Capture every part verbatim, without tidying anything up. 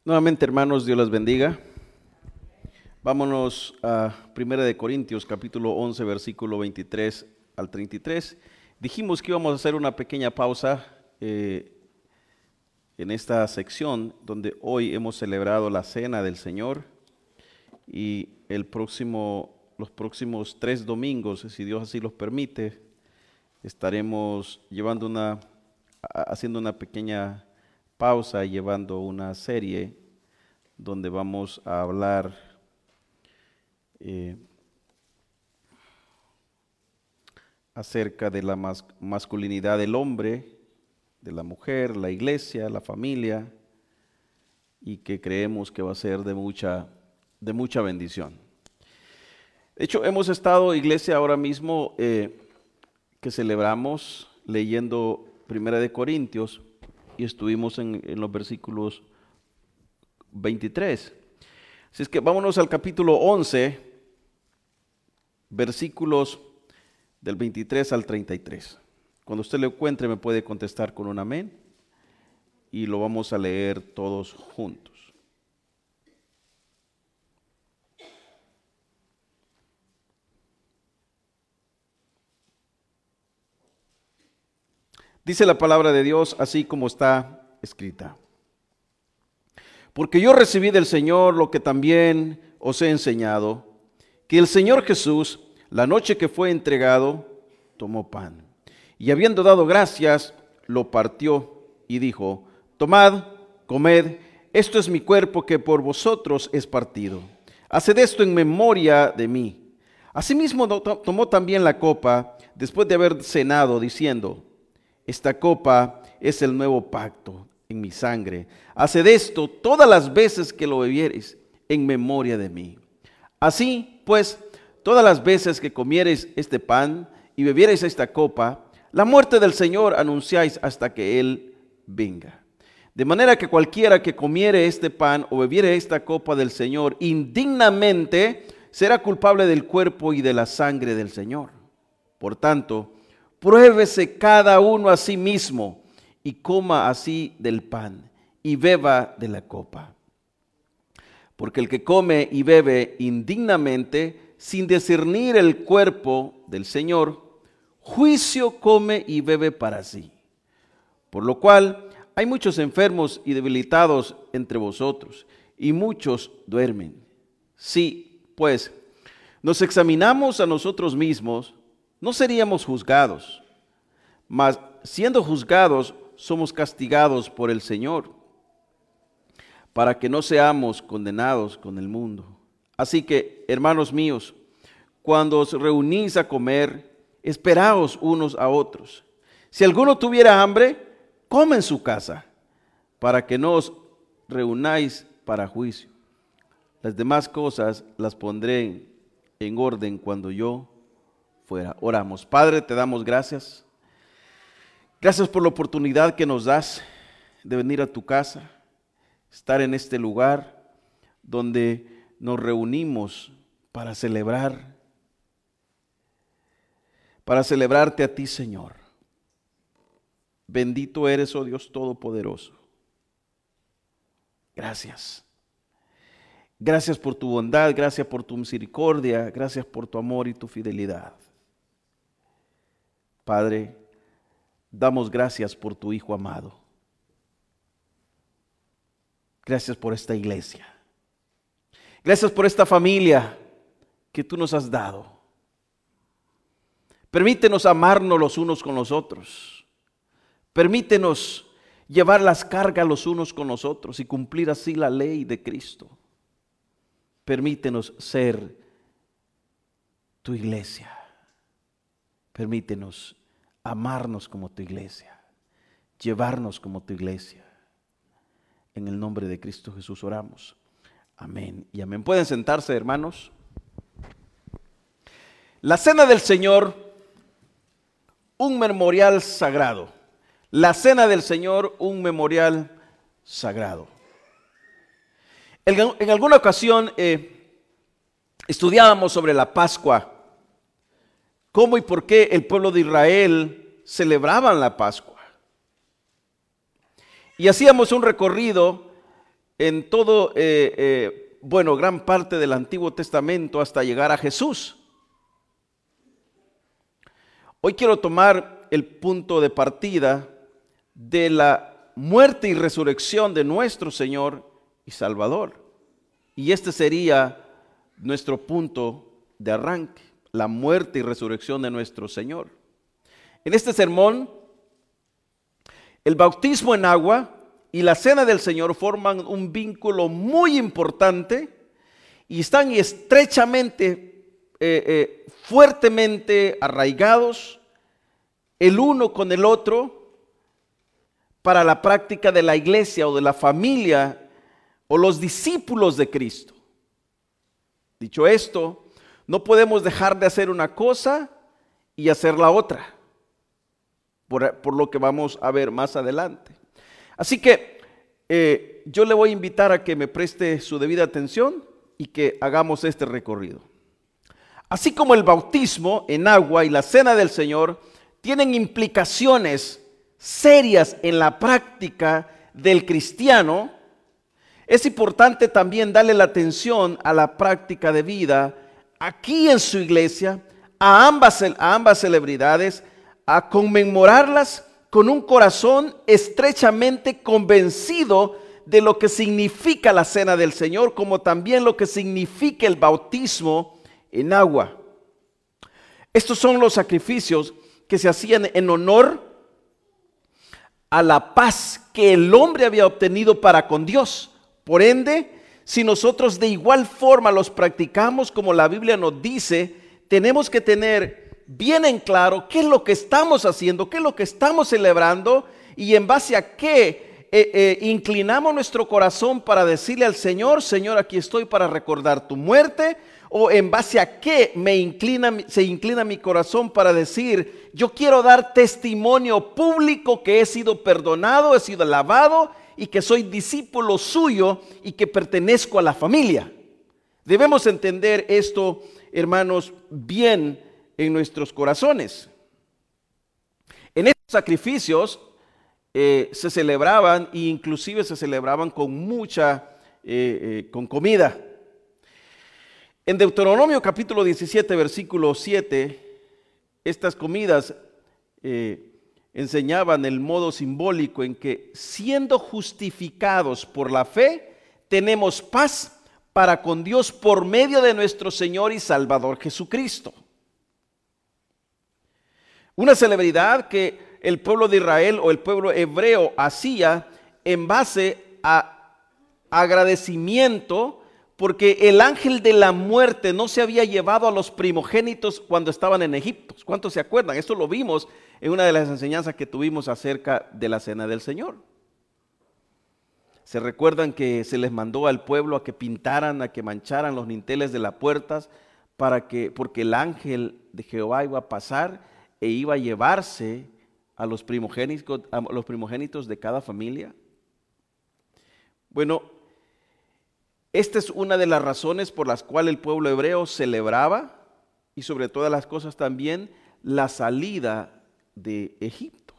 Nuevamente, hermanos, Dios les bendiga. Vámonos a Primera de Corintios, capítulo once, versículo veintitrés al treinta y tres. Dijimos que íbamos a hacer una pequeña pausa eh, en esta sección, donde hoy hemos celebrado la Cena del Señor, y el próximo, los próximos tres domingos, si Dios así los permite, estaremos llevando una, haciendo una pequeña pausa y llevando una serie donde vamos a hablar eh, acerca de la mas masculinidad del hombre, de la mujer, la iglesia, la familia, y que creemos que va a ser de mucha, de mucha bendición. De hecho, hemos estado, iglesia, ahora mismo eh, que celebramos leyendo Primera de Corintios, y estuvimos en, en los versículos veintitrés. Así es que vámonos al capítulo once, versículos del veintitrés al treinta y tres. Cuando usted lo encuentre me puede contestar con un amén y lo vamos a leer todos juntos. Dice la palabra de Dios así como está escrita. Porque yo recibí del Señor lo que también os he enseñado, que el Señor Jesús, la noche que fue entregado, tomó pan, y habiendo dado gracias, lo partió y dijo: tomad, comed, esto es mi cuerpo que por vosotros es partido. Haced esto en memoria de mí. Asimismo tomó también la copa, después de haber cenado, diciendo: esta copa es el nuevo pacto en mi sangre. Haced esto todas las veces que lo bebiereis en memoria de mí. Así pues, todas las veces que comiereis este pan y bebiereis esta copa, la muerte del Señor anunciáis hasta que Él venga. De manera que cualquiera que comiere este pan o bebiere esta copa del Señor indignamente será culpable del cuerpo y de la sangre del Señor. Por tanto, pruébese cada uno a sí mismo y coma así del pan y beba de la copa. Porque el que come y bebe indignamente, sin discernir el cuerpo del Señor, juicio come y bebe para sí. Por lo cual hay muchos enfermos y debilitados entre vosotros, y muchos duermen. Si, pues, nos examinamos a nosotros mismos, no seríamos juzgados, mas siendo juzgados, somos castigados por el Señor, para que no seamos condenados con el mundo. Así que, hermanos míos, cuando os reunís a comer, esperaos unos a otros. Si alguno tuviera hambre, coma en su casa, para que no os reunáis para juicio. Las demás cosas las pondré en orden cuando yo fuera. Oramos. Padre, te damos gracias. Gracias por la oportunidad que nos das de venir a tu casa, estar en este lugar donde nos reunimos para celebrar, para celebrarte a ti, Señor. Bendito eres, oh Dios Todopoderoso. Gracias. Gracias por tu bondad, gracias por tu misericordia, gracias por tu amor y tu fidelidad. Padre, damos gracias por tu Hijo amado. Gracias por esta iglesia. Gracias por esta familia que tú nos has dado. Permítenos amarnos los unos con los otros. Permítenos llevar las cargas los unos con los otros y cumplir así la ley de Cristo. Permítenos ser tu iglesia. Permítenos amarnos como tu iglesia, llevarnos como tu iglesia. En el nombre de Cristo Jesús oramos. Amén y amén. Pueden sentarse, hermanos. La cena del Señor, un memorial sagrado. La cena del Señor, un memorial sagrado. En, en alguna ocasión eh, estudiábamos sobre la Pascua. ¿Cómo y por qué el pueblo de Israel celebraban la Pascua? Y hacíamos un recorrido en todo, eh, eh, bueno, gran parte del Antiguo Testamento hasta llegar a Jesús. Hoy quiero tomar el punto de partida de la muerte y resurrección de nuestro Señor y Salvador. Y este sería nuestro punto de arranque, la muerte y resurrección de nuestro Señor. En este sermón, el bautismo en agua y la cena del Señor forman un vínculo muy importante y están estrechamente Eh, eh, fuertemente arraigados el uno con el otro para la práctica de la iglesia o de la familia o los discípulos de Cristo. Dicho esto, no podemos dejar de hacer una cosa y hacer la otra, por, por lo que vamos a ver más adelante. Así que eh, yo le voy a invitar a que me preste su debida atención y que hagamos este recorrido. Así como el bautismo en agua y la cena del Señor tienen implicaciones serias en la práctica del cristiano, es importante también darle la atención a la práctica de vida aquí en su iglesia, a ambas, a ambas celebridades, a conmemorarlas con un corazón estrechamente convencido de lo que significa la cena del Señor, como también lo que significa el bautismo en agua. Estos son los sacrificios que se hacían en honor a la paz que el hombre había obtenido para con Dios. Por ende, si nosotros de igual forma los practicamos como la Biblia nos dice, tenemos que tener bien en claro qué es lo que estamos haciendo, qué es lo que estamos celebrando y en base a qué eh, eh, inclinamos nuestro corazón para decirle al Señor: Señor, aquí estoy para recordar tu muerte. O en base a qué me inclina, se inclina mi corazón para decir: yo quiero dar testimonio público que he sido perdonado, he sido lavado y que soy discípulo suyo y que pertenezco a la familia. Debemos entender esto, hermanos, bien en nuestros corazones. En estos sacrificios eh, se celebraban, e inclusive se celebraban con mucha, eh, eh, con comida. En Deuteronomio capítulo diecisiete, versículo siete, estas comidas eh, enseñaban el modo simbólico en que, siendo justificados por la fe, tenemos paz para con Dios por medio de nuestro Señor y Salvador Jesucristo. Una celebridad que el pueblo de Israel o el pueblo hebreo hacía en base a agradecimiento, porque el ángel de la muerte no se había llevado a los primogénitos cuando estaban en Egipto. ¿Cuántos se acuerdan? Esto lo vimos en una de las enseñanzas que tuvimos acerca de la cena del Señor. ¿Se recuerdan que se les mandó al pueblo a que pintaran, a que mancharan los dinteles de las puertas, para que, porque el ángel de Jehová iba a pasar e iba a llevarse a los primogénitos, a los primogénitos de cada familia? Bueno, esta es una de las razones por las cuales el pueblo hebreo celebraba, y sobre todas las cosas también, la salida de Egipto.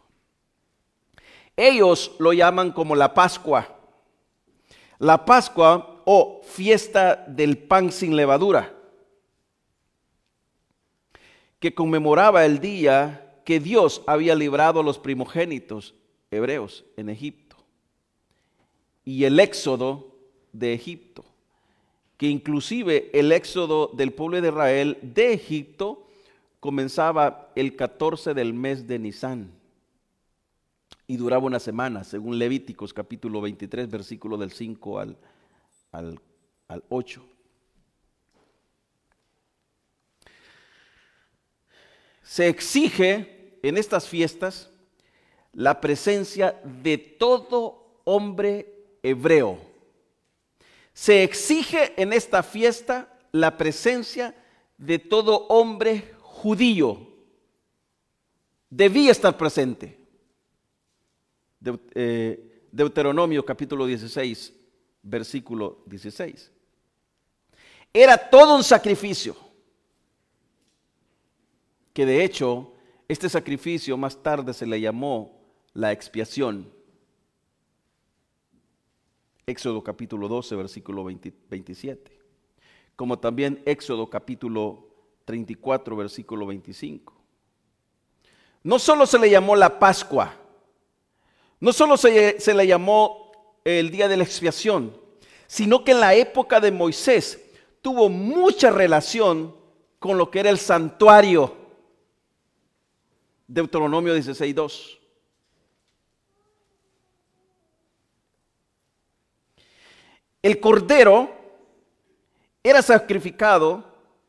Ellos lo llaman como la Pascua. La Pascua o fiesta del pan sin levadura, que conmemoraba el día que Dios había librado a los primogénitos hebreos en Egipto y el éxodo de Egipto, que inclusive el éxodo del pueblo de Israel de Egipto comenzaba el catorce del mes de Nisán y duraba una semana, según Levíticos capítulo veintitrés, versículo del cinco al, al, al ocho. Se exige en estas fiestas la presencia de todo hombre hebreo. Se exige en esta fiesta la presencia de todo hombre judío. Debía estar presente. De, eh, Deuteronomio capítulo dieciséis, versículo dieciséis. Era todo un sacrificio, que de hecho este sacrificio más tarde se le llamó la expiación. Éxodo capítulo doce, versículo veinte, veintisiete, como también Éxodo capítulo treinta y cuatro, versículo veinticinco. No solo se le llamó la Pascua, no solo se, se le llamó el día de la expiación, sino que en la época de Moisés tuvo mucha relación con lo que era el santuario. Deuteronomio dieciséis, dos. El cordero era sacrificado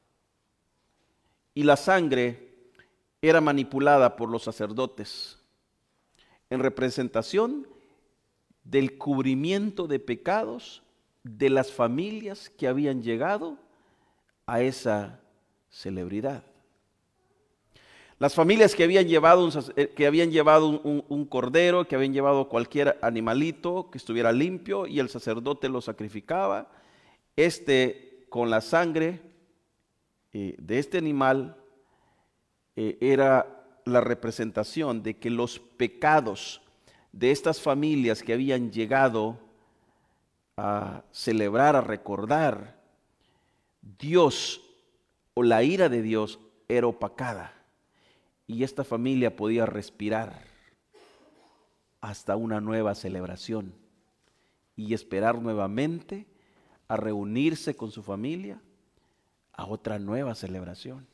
y la sangre era manipulada por los sacerdotes en representación del cubrimiento de pecados de las familias que habían llegado a esa celebridad. Las familias que habían llevado un, que habían llevado un, un, un cordero, que habían llevado cualquier animalito que estuviera limpio y el sacerdote lo sacrificaba, este con la sangre eh, de este animal eh, era la representación de que los pecados de estas familias que habían llegado a celebrar, a recordar, Dios o la ira de Dios era opacada y esta familia podía respirar hasta una nueva celebración y esperar nuevamente a reunirse con su familia a otra nueva celebración.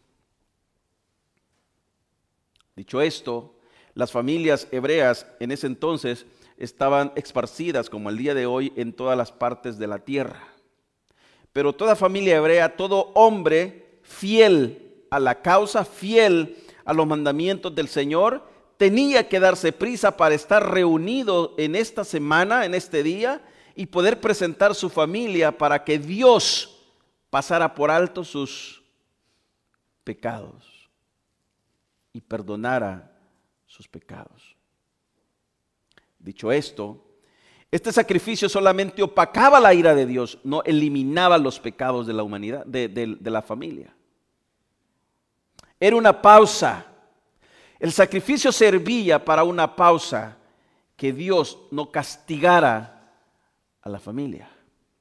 Dicho esto, las familias hebreas en ese entonces estaban esparcidas como el día de hoy en todas las partes de la tierra. Pero toda familia hebrea, todo hombre fiel a la causa, fiel a los mandamientos del Señor, tenía que darse prisa para estar reunido en esta semana, en este día, y poder presentar su familia para que Dios pasara por alto sus pecados y perdonara sus pecados. Dicho esto, este sacrificio solamente opacaba la ira de Dios, no eliminaba los pecados de la humanidad, de, de, de la familia. Era una pausa. El sacrificio servía para una pausa, que Dios no castigara a la familia.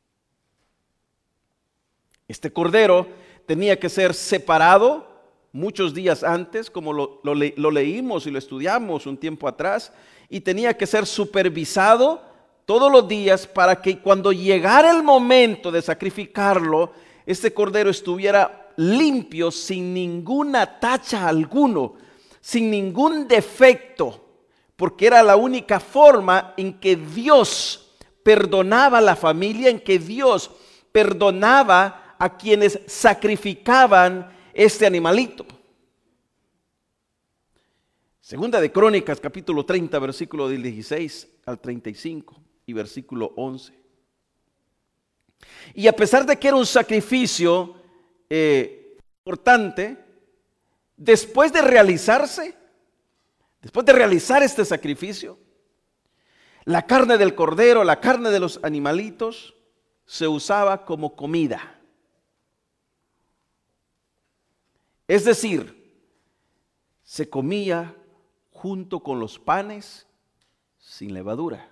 Este cordero tenía que ser separado muchos días antes, como lo, lo, le, lo leímos y lo estudiamos un tiempo atrás, y tenía que ser supervisado todos los días para que cuando llegara el momento de sacrificarlo, este cordero estuviera limpio, sin ninguna tacha alguno, sin ningún defecto, porque era la única forma en que Dios perdonaba a la familia, en que Dios perdonaba a quienes sacrificaban este animalito. Segunda de Crónicas, capítulo treinta, versículo del dieciséis al treinta y cinco y versículo once. Y a pesar de que era un sacrificio eh, importante, después de realizarse, después de realizar este sacrificio, la carne del cordero, la carne de los animalitos, se usaba como comida. Es decir, se comía junto con los panes sin levadura,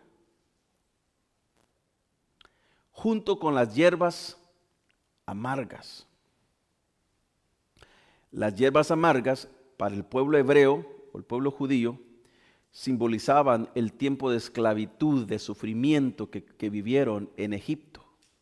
junto con las hierbas amargas. Las hierbas amargas para el pueblo hebreo o el pueblo judío simbolizaban el tiempo de esclavitud, de sufrimiento que, que vivieron en Egipto.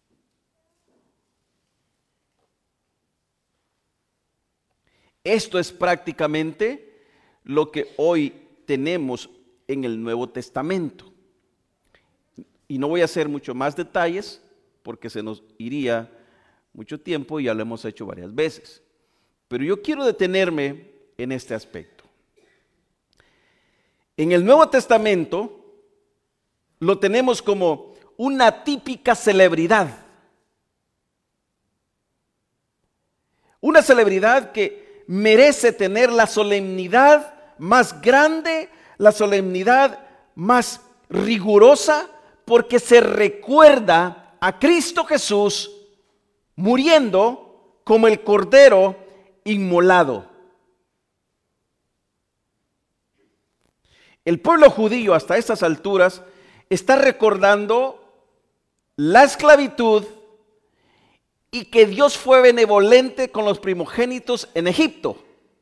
Esto es prácticamente lo que hoy tenemos en el Nuevo Testamento. Y no voy a hacer mucho más detalles porque se nos iría mucho tiempo y ya lo hemos hecho varias veces. Pero yo quiero detenerme en este aspecto. En el Nuevo Testamento lo tenemos como una típica celebridad. Una celebridad que merece tener la solemnidad más grande, la solemnidad más rigurosa, porque se recuerda a Cristo Jesús muriendo como el cordero inmolado. El pueblo judío hasta estas alturas está recordando la esclavitud y que Dios fue benevolente con los primogénitos en Egipto.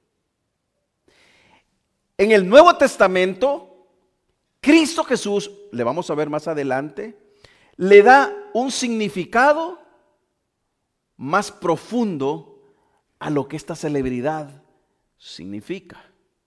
En el Nuevo Testamento, Cristo Jesús, le vamos a ver más adelante, le da un significado más profundo a lo que esta celebridad significa.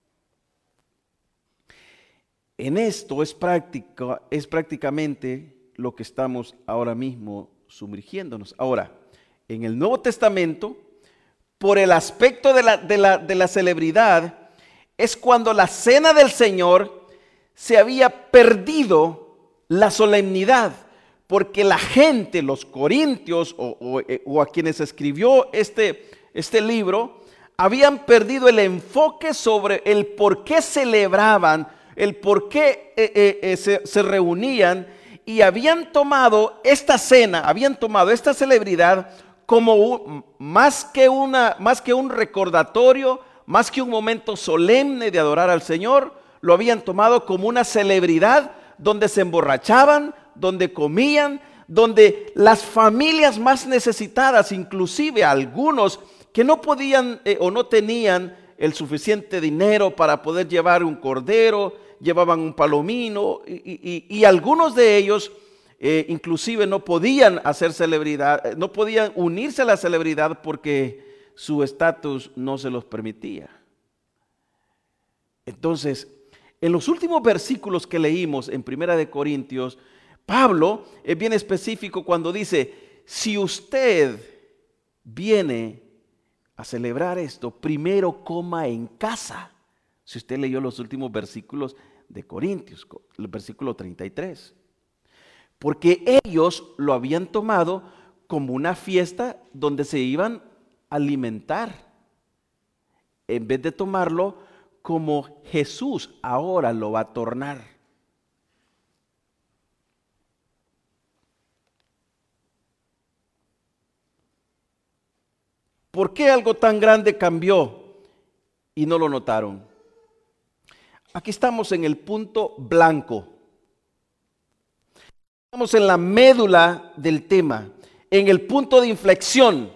En esto es, práctica, es prácticamente lo que estamos ahora mismo sumergiéndonos. Ahora, en el Nuevo Testamento, por el aspecto de la, de la, de la celebridad, es cuando la cena del Señor se había perdido la solemnidad, porque la gente, los corintios o, o, o a quienes escribió este, este libro, habían perdido el enfoque sobre el por qué celebraban, el por qué eh, eh, eh, se, se reunían, y habían tomado esta cena, habían tomado esta celebridad como un, más, que una, más que un recordatorio, más que un momento solemne de adorar al Señor, lo habían tomado como una celebridad donde se emborrachaban, donde comían, donde las familias más necesitadas, inclusive algunos que no podían eh, o no tenían el suficiente dinero para poder llevar un cordero, llevaban un palomino, y, y, y algunos de ellos eh, inclusive no podían hacer celebridad, no podían unirse a la celebridad porque su estatus no se los permitía. Entonces, en los últimos versículos que leímos en Primera de Corintios, Pablo es bien específico cuando dice, si usted viene a celebrar esto, primero coma en casa. Si usted leyó los últimos versículos de Corintios, el versículo treinta y tres. Porque ellos lo habían tomado como una fiesta donde se iban a alimentar, en vez de tomarlo como Jesús ahora lo va a tornar. ¿Por qué algo tan grande cambió y no lo notaron? Aquí estamos en el punto blanco. Estamos en la médula del tema, en el punto de inflexión.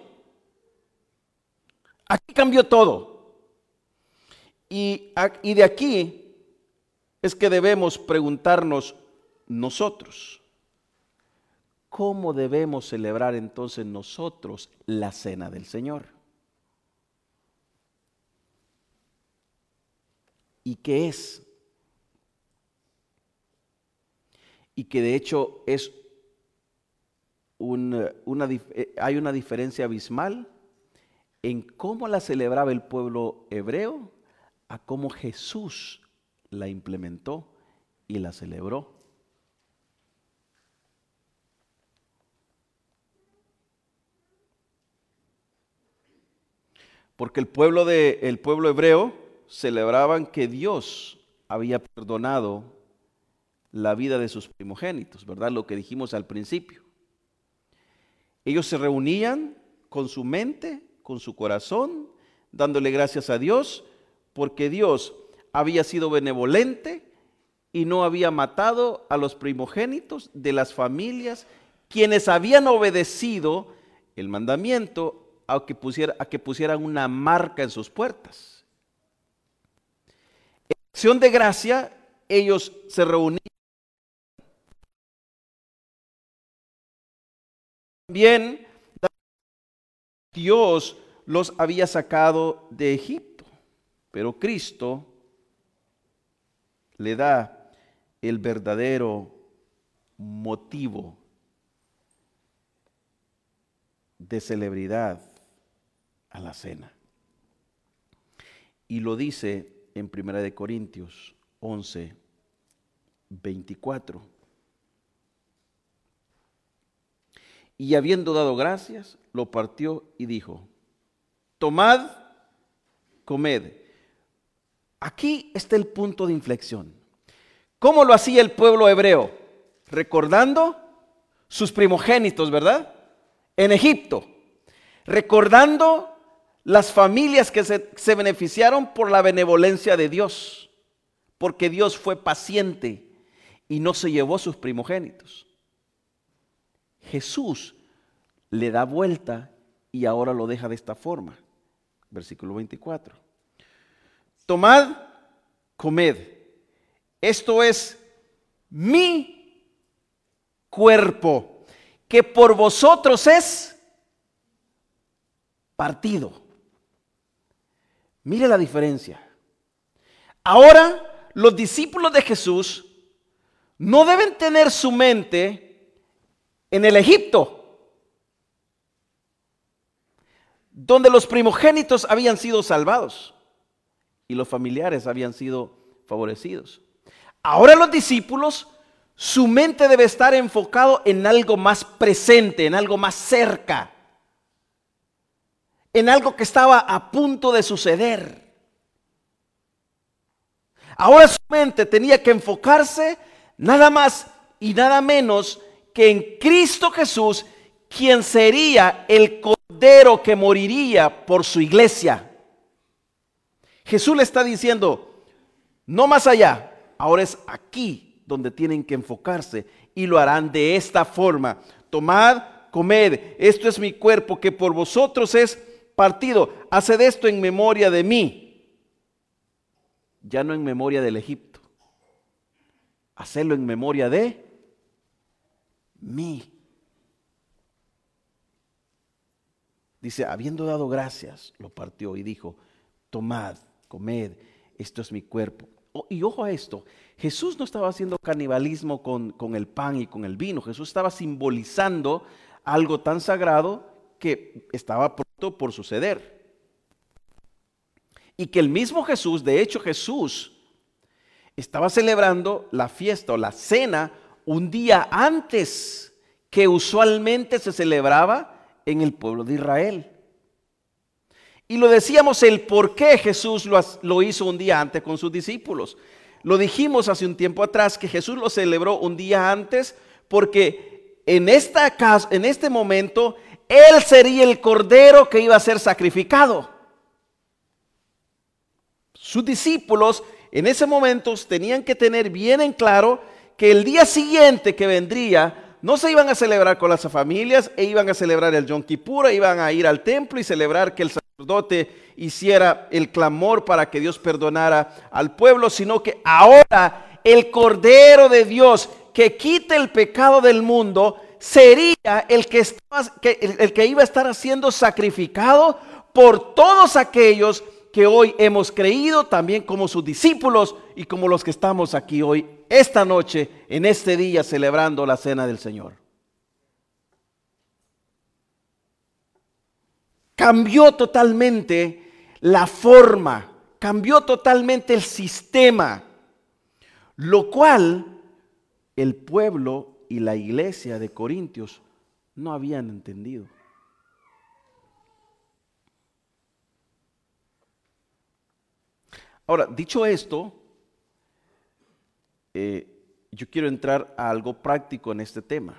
Aquí cambió todo. Y, y de aquí es que debemos preguntarnos nosotros, ¿cómo debemos celebrar entonces nosotros la cena del Señor? ¿Y qué es? Y que de hecho es un, una, hay una diferencia abismal en cómo la celebraba el pueblo hebreo a cómo Jesús la implementó y la celebró. Porque el pueblo, de, el pueblo hebreo celebraban que Dios había perdonado la vida de sus primogénitos, ¿verdad? Lo que dijimos al principio. Ellos se reunían con su mente, con su corazón, dándole gracias a Dios, porque Dios había sido benevolente y no había matado a los primogénitos de las familias, quienes habían obedecido el mandamiento a que, pusiera, a que pusieran una marca en sus puertas. En acción de gracia, ellos se reunían. También Dios los había sacado de Egipto, pero Cristo le da el verdadero motivo de celebridad a la cena. Y lo dice en Primera de Corintios once, veinticuatro. Y habiendo dado gracias, lo partió y dijo, tomad, comed. Aquí está el punto de inflexión. ¿Cómo lo hacía el pueblo hebreo? Recordando sus primogénitos, ¿verdad? En Egipto. Recordando las familias que se, se beneficiaron por la benevolencia de Dios. Porque Dios fue paciente y no se llevó sus primogénitos. Jesús le da vuelta y ahora lo deja de esta forma. Versículo veinticuatro. Tomad, comed. Esto es mi cuerpo, que por vosotros es partido. Mire la diferencia. Ahora los discípulos de Jesús no deben tener su mente en el Egipto, donde los primogénitos habían sido salvados y los familiares habían sido favorecidos. Ahora los discípulos, su mente debe estar enfocado en algo más presente, en algo más cerca, en algo que estaba a punto de suceder. Ahora su mente tenía que enfocarse nada más y nada menos que en Cristo Jesús, quien sería el Cordero que moriría por su iglesia. Jesús le está diciendo, no más allá, ahora es aquí donde tienen que enfocarse y lo harán de esta forma. Tomad, comed, esto es mi cuerpo que por vosotros es partido. Haced esto en memoria de mí. Ya no en memoria del Egipto. Hacedlo en memoria de mí. Dice, habiendo dado gracias, lo partió y dijo, tomad, comed, esto es mi cuerpo. Oh, y ojo a esto, Jesús no estaba haciendo canibalismo con, con el pan y con el vino. Jesús estaba simbolizando algo tan sagrado que estaba pronto por suceder. Y que el mismo Jesús, de hecho Jesús, estaba celebrando la fiesta o la cena un día antes que usualmente se celebraba en el pueblo de Israel. Y lo decíamos el por qué Jesús lo, lo hizo un día antes con sus discípulos. Lo dijimos hace un tiempo atrás que Jesús lo celebró un día antes porque en, esta casa, en este momento Él sería el cordero que iba a ser sacrificado. Sus discípulos en ese momento tenían que tener bien en claro que el día siguiente que vendría no se iban a celebrar con las familias, e iban a celebrar el Yom Kippur, e iban a ir al templo y celebrar que el sacerdote hiciera el clamor para que Dios perdonara al pueblo, sino que ahora el Cordero de Dios que quite el pecado del mundo sería el que, estaba, que, el, el que iba a estar siendo sacrificado por todos aquellos que hoy hemos creído, también como sus discípulos y como los que estamos aquí hoy, esta noche, en este día, celebrando la cena del Señor. Cambió totalmente la forma, cambió totalmente el sistema, lo cual el pueblo y la iglesia de Corintios no habían entendido. Ahora, dicho esto, eh, yo quiero entrar a algo práctico en este tema.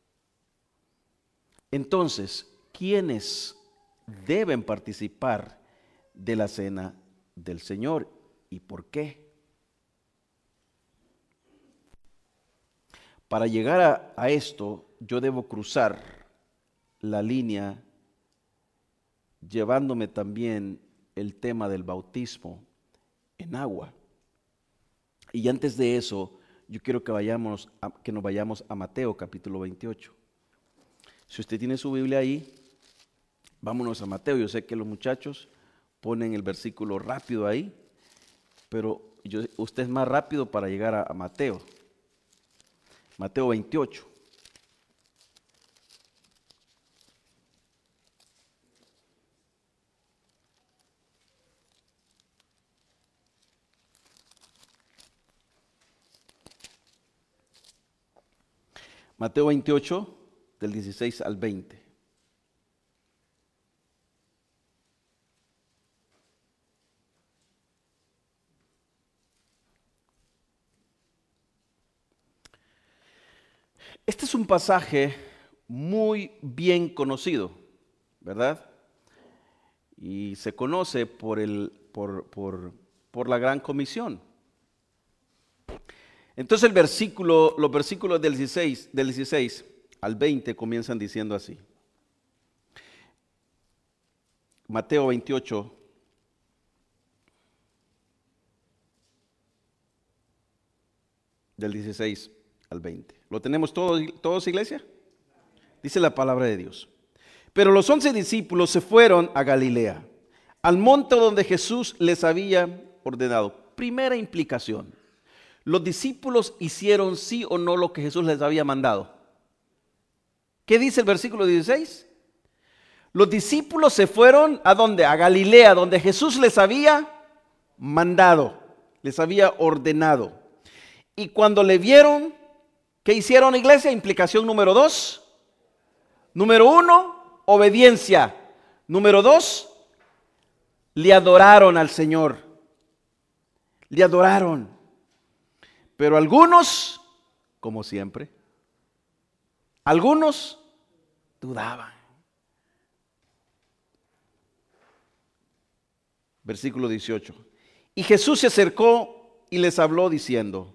Entonces, ¿quiénes deben participar de la cena del Señor y por qué? Para llegar a, a esto, yo debo cruzar la línea llevándome también el tema del bautismo en agua. Y antes de eso, yo quiero que vayamos a, que nos vayamos a Mateo capítulo veintiocho. Si usted tiene su Biblia ahí, vámonos a Mateo. Yo sé que los muchachos ponen el versículo rápido ahí, pero yo, usted es más rápido para llegar a, a Mateo. Mateo veintiocho. Mateo veintiocho, del dieciséis al veinte. Este es un pasaje muy bien conocido, ¿verdad? Y se conoce por, el, por, por, por la Gran Comisión. Entonces el versículo, los versículos del dieciséis, del dieciséis al veinte comienzan diciendo así. Mateo veintiocho, del dieciséis al veinte. ¿Lo tenemos todos, todos, iglesia? Dice la palabra de Dios. Pero los once discípulos se fueron a Galilea, al monte donde Jesús les había ordenado. Primera implicación. Los discípulos hicieron sí o no lo que Jesús les había mandado. ¿Qué dice el versículo dieciséis? Los discípulos se fueron ¿a dónde? A Galilea, donde Jesús les había mandado, les había ordenado. Y cuando le vieron, ¿qué hicieron, iglesia? Implicación número dos. Número uno, obediencia. Número dos, le adoraron al Señor. Le adoraron. Pero algunos, como siempre, algunos dudaban. Versículo dieciocho. Y Jesús se acercó y les habló diciendo: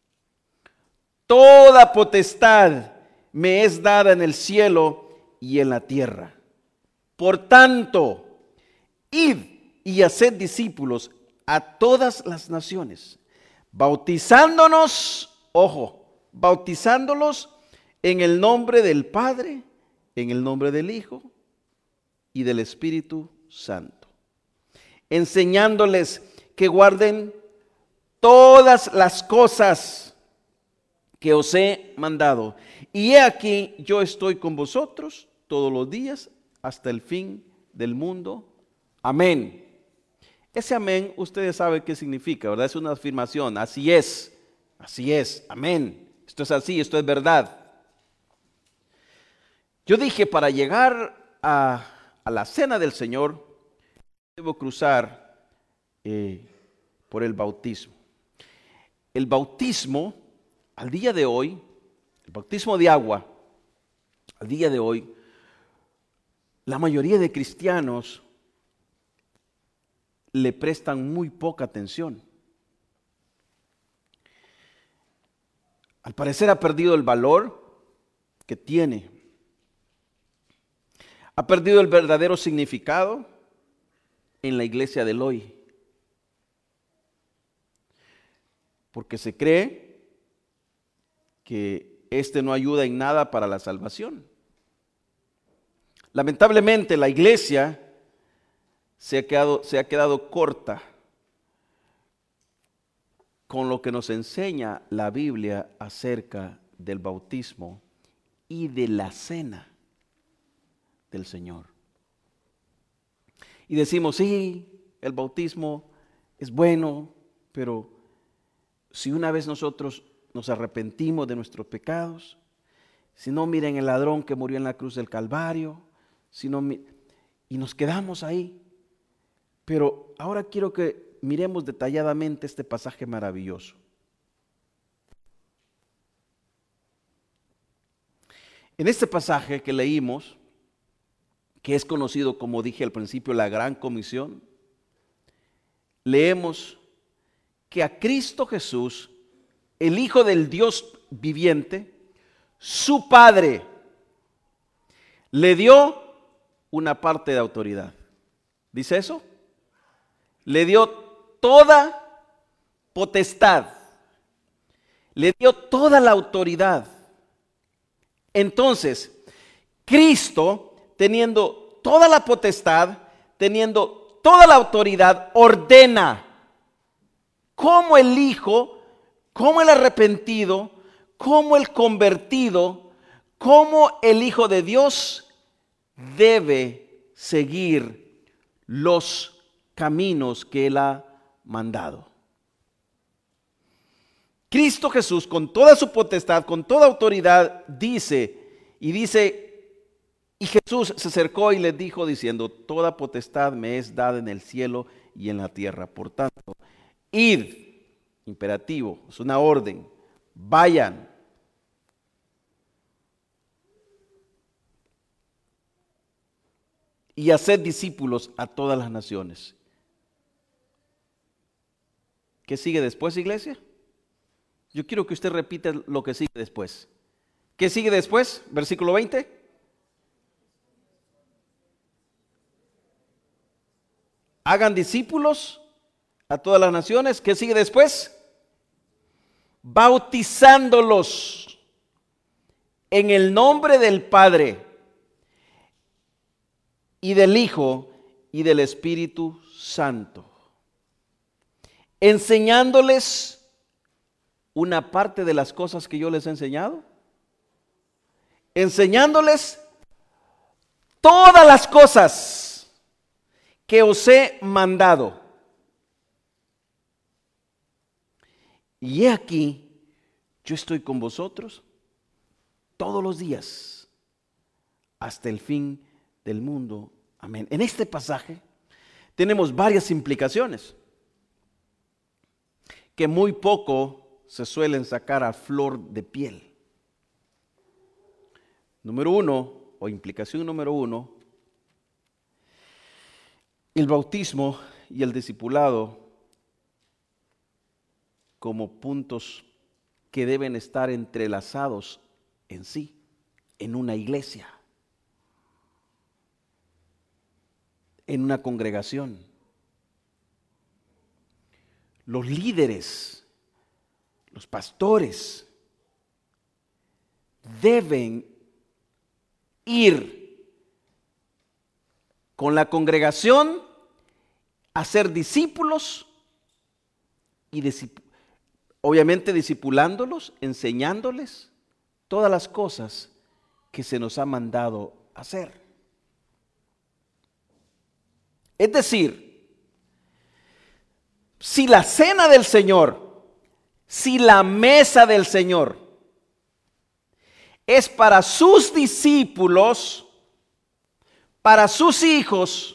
toda potestad me es dada en el cielo y en la tierra. Por tanto, id y haced discípulos a todas las naciones, bautizándonos, ojo, bautizándolos en el nombre del Padre, en el nombre del Hijo y del Espíritu Santo, enseñándoles que guarden todas las cosas que os he mandado. Y he aquí, yo estoy con vosotros todos los días hasta el fin del mundo. Amén. Ese amén, ustedes saben qué significa, ¿verdad? Es una afirmación. Así es, así es, amén. Esto es así, esto es verdad. Yo dije, para llegar a, a la cena del Señor, debo cruzar eh, por el bautismo. El bautismo, al día de hoy, el bautismo de agua, al día de hoy, la mayoría de cristianos le prestan muy poca atención. Al parecer ha perdido el valor que tiene. Ha perdido el verdadero significado en la iglesia del hoy. Porque se cree que este no ayuda en nada para la salvación. Lamentablemente la iglesia se ha quedado, se ha quedado corta con lo que nos enseña la Biblia acerca del bautismo y de la cena del Señor. Y decimos, sí, el bautismo es bueno, pero si una vez nosotros nos arrepentimos de nuestros pecados, si no, miren el ladrón que murió en la cruz del Calvario, si no, y nos quedamos ahí. Pero ahora quiero que miremos detalladamente este pasaje maravilloso. En este pasaje que leímos, que es conocido, como dije al principio, la Gran Comisión, leemos que a Cristo Jesús, el Hijo del Dios viviente, su Padre, le dio una parte de autoridad. ¿Dice eso? Le dio toda potestad, le dio toda la autoridad. Entonces, Cristo, teniendo toda la potestad, teniendo toda la autoridad, ordena cómo el Hijo, cómo el arrepentido, cómo el convertido, cómo el Hijo de Dios debe seguir los caminos que Él ha mandado. Cristo Jesús, con toda su potestad, con toda autoridad, dice, y dice, y Jesús se acercó y les dijo diciendo, toda potestad me es dada en el cielo y en la tierra. Por tanto, id, imperativo, es una orden, vayan. Y haced discípulos a todas las naciones. ¿Qué sigue después, iglesia? Yo quiero que usted repita lo que sigue después. ¿Qué sigue después? Versículo veinte. Hagan discípulos a todas las naciones. ¿Qué sigue después? Bautizándolos en el nombre del Padre y del Hijo y del Espíritu Santo, enseñándoles una parte de las cosas que yo les he enseñado, enseñándoles todas las cosas que os he mandado. Y he aquí, yo estoy con vosotros todos los días hasta el fin del mundo. Amén. En este pasaje tenemos varias implicaciones que muy poco se suelen sacar a flor de piel. Número uno, o implicación número uno, el bautismo y el discipulado como puntos que deben estar entrelazados en sí, en una iglesia, en una congregación. Los líderes, los pastores, deben ir con la congregación a ser discípulos y discípulos. Obviamente discipulándolos, enseñándoles todas las cosas que se nos ha mandado hacer. Es decir, si la cena del Señor, si la mesa del Señor es para sus discípulos, para sus hijos,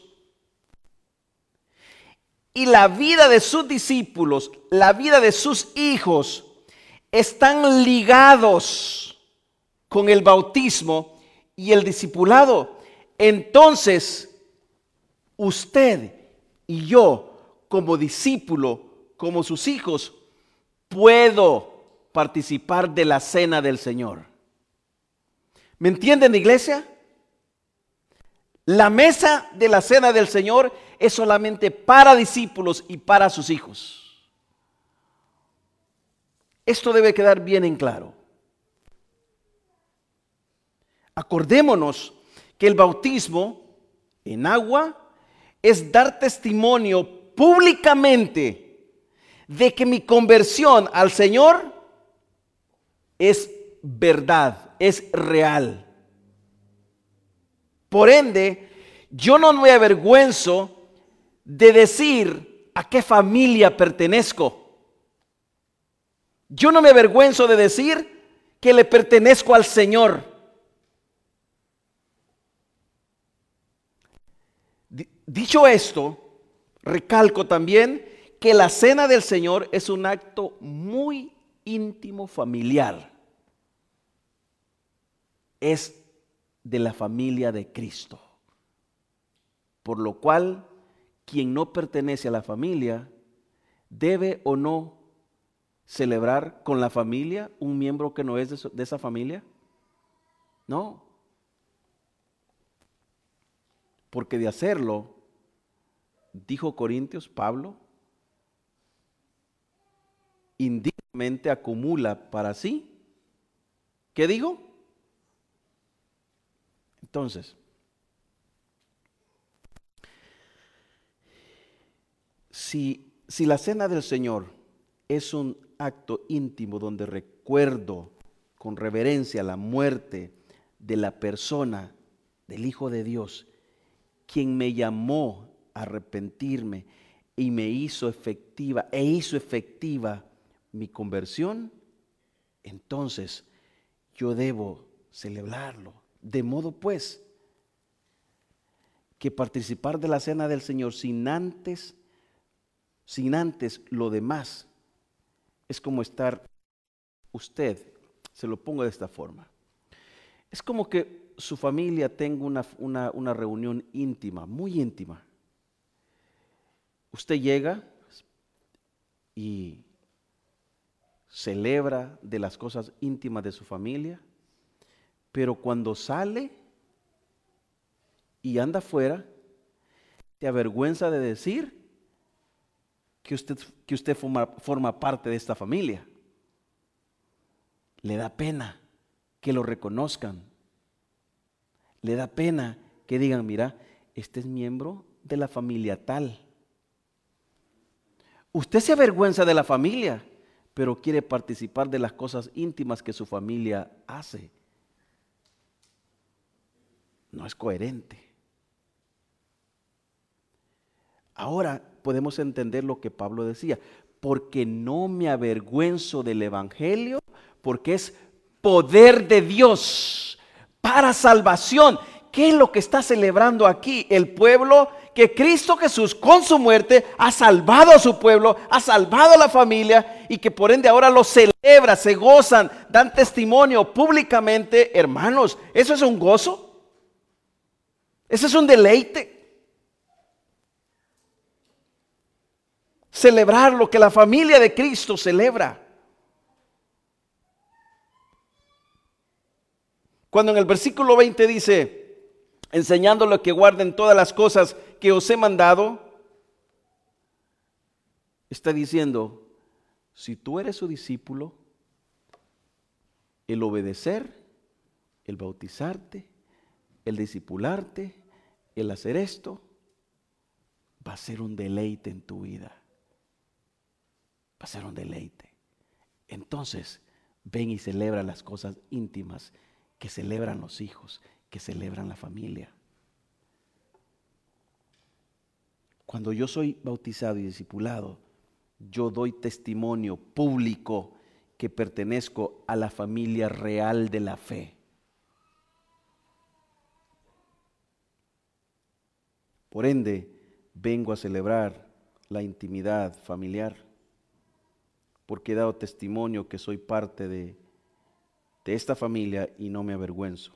y la vida de sus discípulos, la vida de sus hijos, están ligados con el bautismo y el discipulado, entonces usted y yo, como discípulo, como sus hijos, puedo participar de la cena del Señor. ¿Me entienden, iglesia? La mesa de la cena del Señor es solamente para discípulos y para sus hijos. Esto debe quedar bien en claro. Acordémonos que el bautismo en agua es dar testimonio públicamente de que mi conversión al Señor es verdad, es real. Por ende, yo no me avergüenzo de decir a qué familia pertenezco. Yo no me avergüenzo de decir que le pertenezco al Señor. Dicho esto, recalco también que la cena del Señor es un acto muy íntimo, familiar. Es de la familia de Cristo. Por lo cual, quien no pertenece a la familia, debe o no celebrar con la familia un miembro que no es de, su, de esa familia. No. Porque de hacerlo, dijo Corintios, Pablo, indignamente acumula para sí. ¿Qué dijo? Entonces, si, si la cena del Señor es un acto íntimo donde recuerdo con reverencia la muerte de la persona del Hijo de Dios, quien me llamó a arrepentirme y me hizo efectiva e hizo efectiva mi conversión, entonces yo debo celebrarlo. De modo pues que participar de la cena del Señor sin antes, sin antes lo demás, es como estar usted, se lo pongo de esta forma, es como que su familia tenga una, una, una reunión íntima, muy íntima. Usted llega y celebra de las cosas íntimas de su familia, pero cuando sale y anda afuera, se avergüenza de decir que usted, que usted forma, forma parte de esta familia. Le da pena que lo reconozcan. Le da pena que digan, mira, este es miembro de la familia tal. Usted se avergüenza de la familia, pero quiere participar de las cosas íntimas que su familia hace. No es coherente. Ahora podemos entender lo que Pablo decía, porque no me avergüenzo del evangelio, porque es poder de Dios para salvación. ¿Qué es lo que está celebrando aquí el pueblo? Que Cristo Jesús con su muerte ha salvado a su pueblo, ha salvado a la familia y que por ende ahora lo celebra, se gozan, dan testimonio públicamente. Hermanos, ¿eso es un gozo? ¿Eso es un deleite? Celebrar lo que la familia de Cristo celebra. Cuando en el versículo veinte dice, enseñándole que guarden todas las cosas que os he mandado, está diciendo, si tú eres su discípulo, el obedecer, el bautizarte, el discipularte, el hacer esto, va a ser un deleite en tu vida. Va a ser un deleite. Entonces, ven y celebra las cosas íntimas que celebran los hijos, que celebran la familia. Cuando yo soy bautizado y discipulado, yo doy testimonio público que pertenezco a la familia real de la fe. Por ende, vengo a celebrar la intimidad familiar, porque he dado testimonio que soy parte de, de esta familia y no me avergüenzo.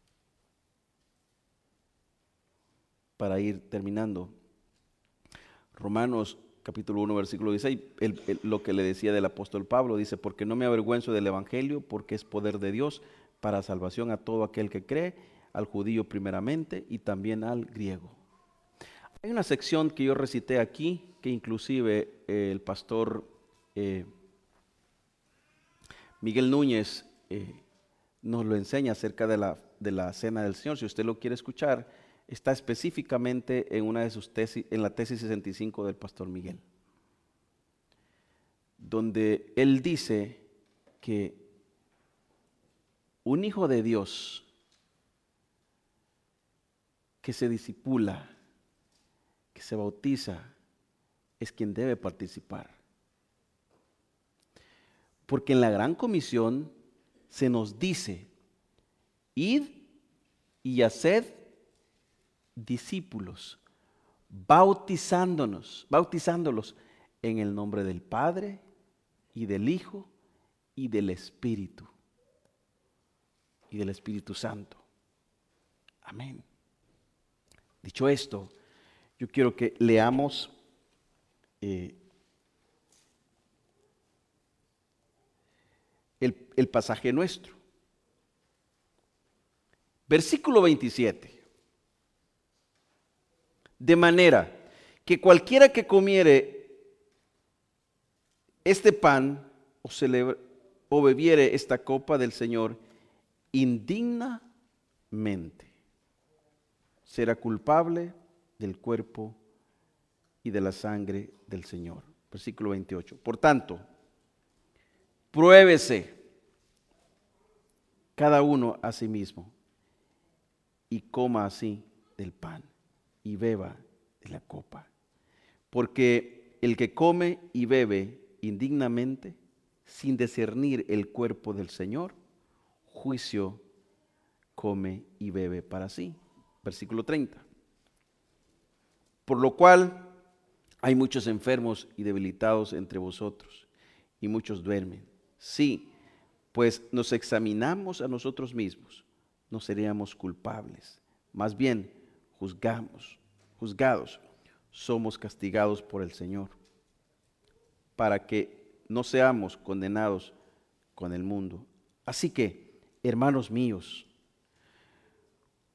Para ir terminando, Romanos capítulo uno, versículo dieciséis, el, el, lo que le decía del apóstol Pablo, dice, porque no me avergüenzo del evangelio, porque es poder de Dios para salvación a todo aquel que cree, al judío primeramente y también al griego. Hay una sección que yo recité aquí, que inclusive eh, el pastor eh, Miguel Núñez eh, nos lo enseña acerca de la, de la cena del Señor. Si usted lo quiere escuchar, está específicamente en una de sus tesis, en la tesis sesenta y cinco del pastor Miguel, donde él dice que un hijo de Dios que se discipula, que se bautiza, es quien debe participar. Porque en la gran comisión se nos dice, id y haced discípulos, bautizándonos, bautizándolos en el nombre del Padre y del Hijo y del Espíritu, y del Espíritu Santo. Amén. Dicho esto, yo quiero que leamos eh, el, el pasaje nuestro. Versículo veintisiete. De manera que cualquiera que comiere este pan o, celebre, o bebiere esta copa del Señor indignamente, será culpable del cuerpo y de la sangre del Señor. Versículo veintiocho. Por tanto, pruébese cada uno a sí mismo y coma así del pan y beba de la copa. Porque el que come y bebe indignamente, sin discernir el cuerpo del Señor, juicio come y bebe para sí. Versículo treinta. Por lo cual hay muchos enfermos y debilitados entre vosotros, y muchos duermen. Sí, pues nos examinamos a nosotros mismos, no seríamos culpables. Más bien, juzgamos, juzgados, somos castigados por el Señor, para que no seamos condenados con el mundo. Así que, hermanos míos,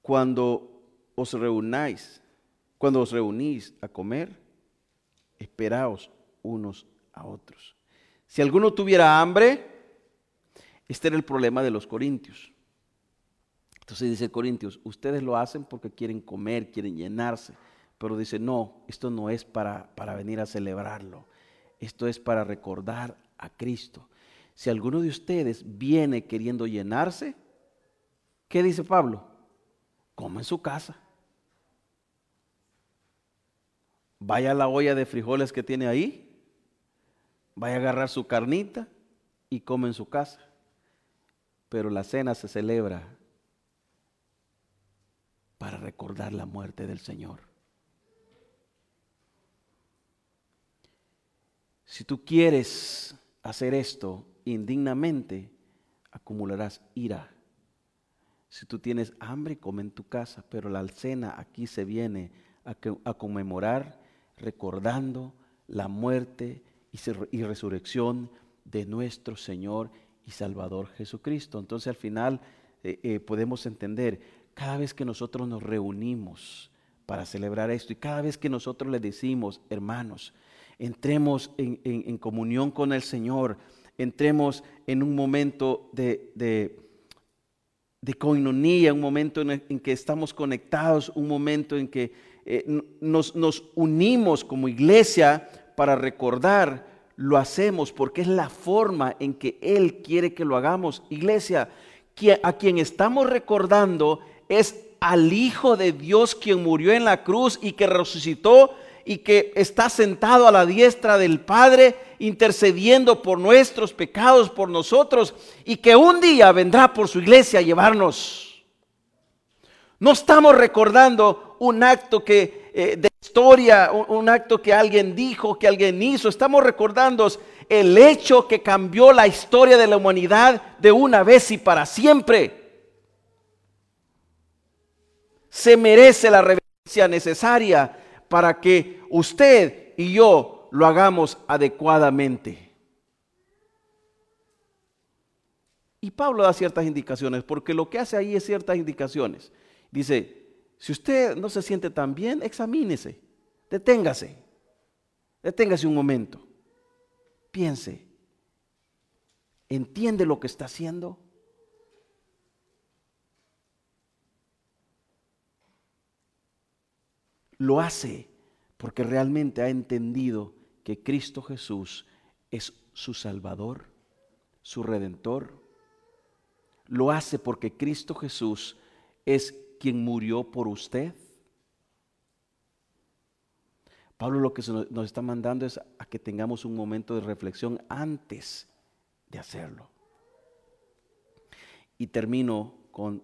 cuando os reunáis, cuando os reunís a comer, esperaos unos a otros. Si alguno tuviera hambre, este era el problema de los corintios. Entonces dice Corintios, ustedes lo hacen porque quieren comer, quieren llenarse. Pero dice, no, esto no es para, para venir a celebrarlo. Esto es para recordar a Cristo. Si alguno de ustedes viene queriendo llenarse, ¿qué dice Pablo? Coma en su casa. Vaya a la olla de frijoles que tiene ahí, vaya a agarrar su carnita y come en su casa. Pero la cena se celebra para recordar la muerte del Señor. Si tú quieres hacer esto indignamente, acumularás ira. Si tú tienes hambre, come en tu casa, pero la cena aquí se viene a, que, a conmemorar, recordando la muerte y, y resurrección de nuestro Señor y Salvador Jesucristo. Entonces al final eh, eh, podemos entender, cada vez que nosotros nos reunimos para celebrar esto y cada vez que nosotros le decimos, hermanos, entremos en, en, en comunión con el Señor, entremos en un momento de, de, de coinonía, un momento en, el, en que estamos conectados, un momento en que eh, nos, nos unimos como iglesia para recordar, lo hacemos porque es la forma en que Él quiere que lo hagamos. Iglesia, a quien estamos recordando es al Hijo de Dios quien murió en la cruz y que resucitó y que está sentado a la diestra del Padre intercediendo por nuestros pecados, por nosotros, y que un día vendrá por su iglesia a llevarnos. No estamos recordando un acto que, eh, de historia, un, un acto que alguien dijo, que alguien hizo. Estamos recordando el hecho que cambió la historia de la humanidad de una vez y para siempre. Se merece la reverencia necesaria para que usted y yo lo hagamos adecuadamente. Y Pablo da ciertas indicaciones, porque lo que hace ahí es ciertas indicaciones. Dice, si usted no se siente tan bien, examínese, deténgase, deténgase un momento, piense, ¿entiende lo que está haciendo? Lo hace porque realmente ha entendido que Cristo Jesús es su Salvador, su Redentor. Lo hace porque Cristo Jesús es quien murió por usted. Pablo lo que nos está mandando es a que tengamos un momento de reflexión antes de hacerlo. Y termino con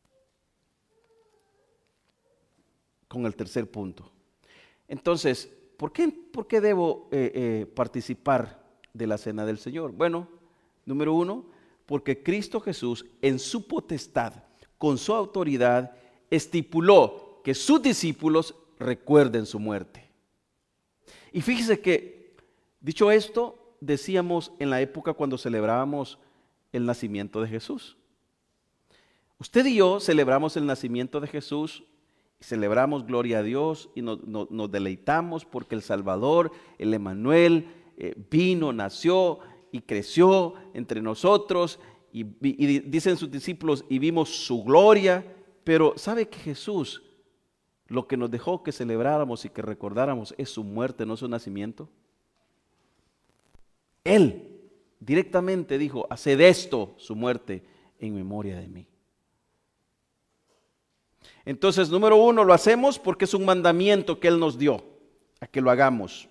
con el tercer punto. Entonces, ¿por qué, por qué debo eh, eh, participar de la cena del Señor? Bueno, número uno, porque Cristo Jesús en su potestad, con su autoridad, estipuló que sus discípulos recuerden su muerte. Y fíjese que, dicho esto, decíamos en la época cuando celebrábamos el nacimiento de Jesús. Usted y yo celebramos el nacimiento de Jesús y celebramos gloria a Dios y nos, nos, nos deleitamos porque el Salvador, el Emmanuel, eh, vino, nació y creció entre nosotros y, y, y dicen sus discípulos y vimos su gloria. Pero ¿sabe que Jesús lo que nos dejó que celebráramos y que recordáramos es su muerte, no su nacimiento? Él directamente dijo, haced esto, su muerte, en memoria de mí. Entonces, número uno, lo hacemos porque es un mandamiento que Él nos dio, a que lo hagamos.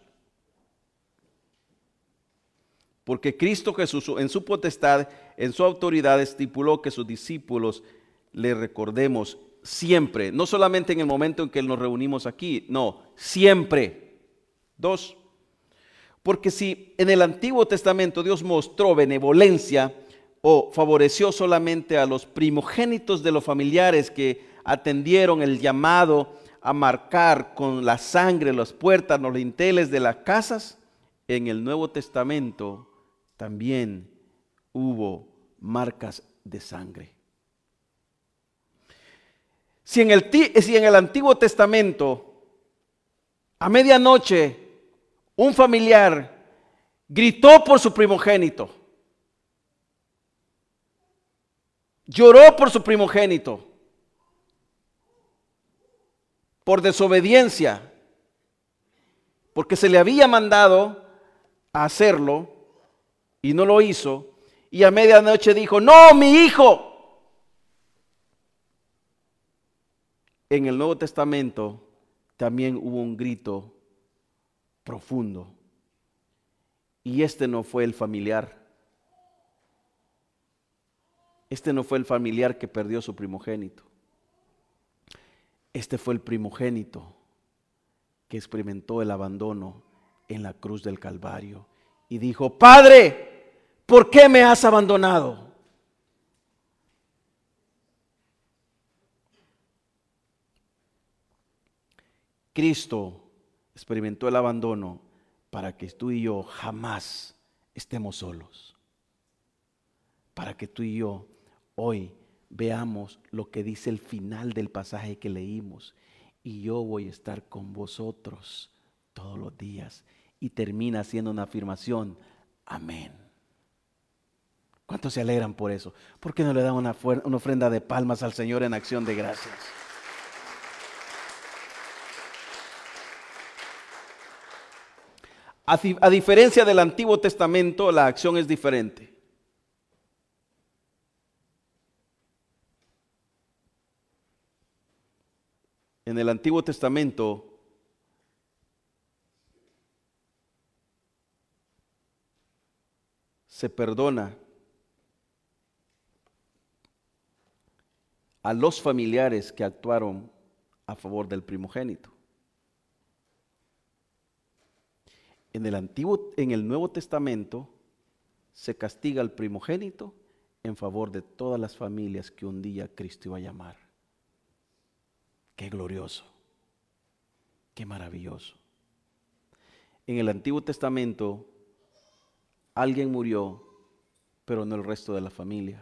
Porque Cristo Jesús, en su potestad, en su autoridad, estipuló que sus discípulos le recordemos siempre, no solamente en el momento en que nos reunimos aquí, no, siempre. Dos, porque si en el Antiguo Testamento Dios mostró benevolencia o favoreció solamente a los primogénitos de los familiares que atendieron el llamado a marcar con la sangre las puertas, los dinteles de las casas, en el Nuevo Testamento también hubo marcas de sangre. Si en el, si en el Antiguo Testamento, a medianoche, un familiar gritó por su primogénito, lloró por su primogénito, por desobediencia, porque se le había mandado a hacerlo y no lo hizo, y a medianoche dijo, no, mi hijo. En el Nuevo Testamento también hubo un grito profundo, y este no fue el familiar. Este no fue el familiar que perdió su primogénito. Este fue el primogénito que experimentó el abandono en la cruz del Calvario y dijo, Padre, ¿por qué me has abandonado? Cristo experimentó el abandono para que tú y yo jamás estemos solos. Para que tú y yo hoy veamos lo que dice el final del pasaje que leímos. Y yo voy a estar con vosotros todos los días. Y termina haciendo una afirmación. Amén. ¿Cuántos se alegran por eso? ¿Por qué no le dan una, una ofrenda de palmas al Señor en acción de gracias? A, a diferencia del Antiguo Testamento, la acción es diferente. En el Antiguo Testamento, se perdona a los familiares que actuaron a favor del primogénito. En el Antiguo, en el Nuevo Testamento, se castiga al primogénito en favor de todas las familias que un día Cristo iba a llamar. Qué glorioso, qué maravilloso. En el Antiguo Testamento, alguien murió, pero no el resto de la familia.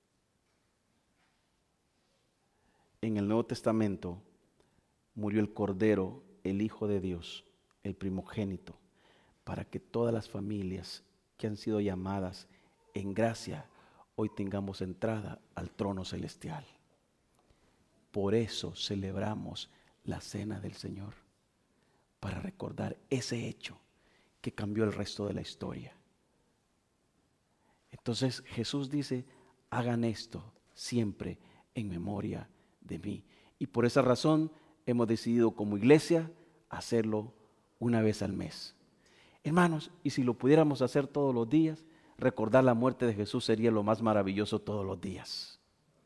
En el Nuevo Testamento, murió el Cordero, el Hijo de Dios, el primogénito, para que todas las familias que han sido llamadas en gracia, hoy tengamos entrada al trono celestial. Por eso celebramos la cena del Señor, para recordar ese hecho que cambió el resto de la historia. Entonces Jesús dice, hagan esto siempre en memoria de mí. Y por esa razón hemos decidido como iglesia hacerlo una vez al mes. Hermanos, y si lo pudiéramos hacer todos los días, recordar la muerte de Jesús sería lo más maravilloso todos los días.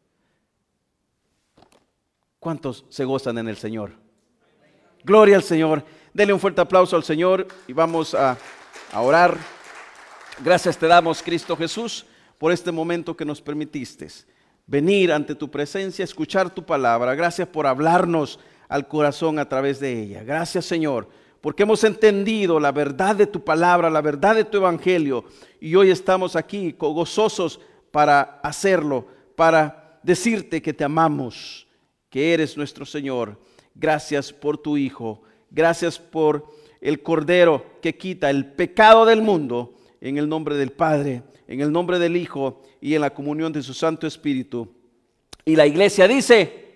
¿Cuántos se gozan en el Señor? Gloria al Señor. Denle un fuerte aplauso al Señor y vamos a, a orar. Gracias te damos, Cristo Jesús, por este momento que nos permitiste venir ante tu presencia, escuchar tu palabra. Gracias por hablarnos al corazón a través de ella. Gracias, Señor, porque hemos entendido la verdad de tu palabra, la verdad de tu evangelio, y hoy estamos aquí gozosos para hacerlo, para decirte que te amamos, que eres nuestro Señor. Gracias por tu Hijo, gracias por el Cordero que quita el pecado del mundo, en el nombre del Padre, en el nombre del Hijo y en la comunión de su Santo Espíritu. Y la iglesia dice...